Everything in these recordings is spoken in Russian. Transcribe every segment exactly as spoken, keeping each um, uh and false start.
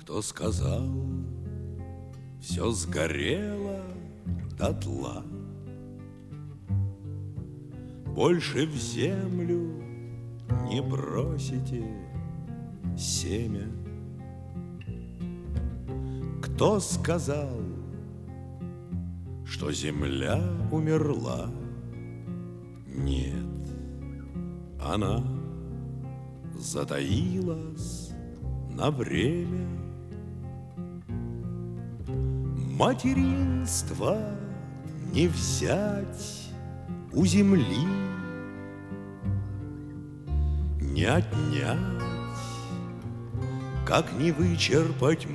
Кто сказал, все сгорело дотла, больше в землю не бросите семя? Кто сказал, что земля умерла? Нет, она затаилась на время. Материнство не взять у земли, не отнять, как не вычерпать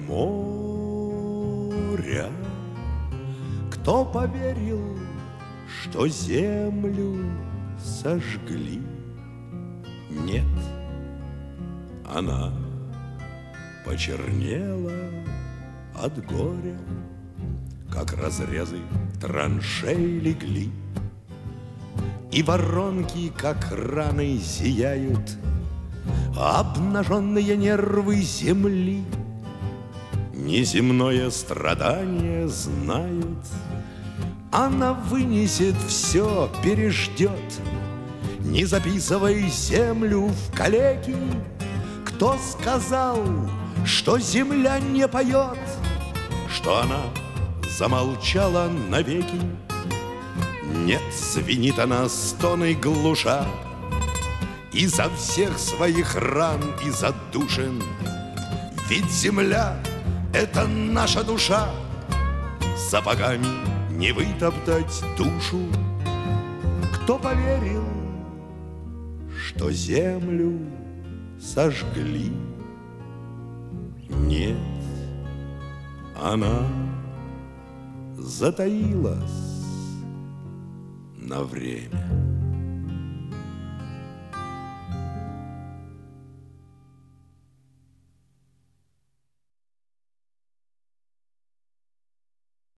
моря. Кто поверил, что землю сожгли? Нет, она почернела от горя, как разрезы траншей легли, и воронки, как раны, зияют обнаженные нервы земли. Неземное страдание знает, она вынесет все, переждет. Не записывай землю в калеки. Кто сказал, что земля не поет, что она замолчала навеки? Нет, звенит она стоной глуша изо всех своих ран и задушин. Ведь земля — это наша душа, сапогами не вытоптать душу. Кто поверил, что землю сожгли? Нет, она затаилась на время.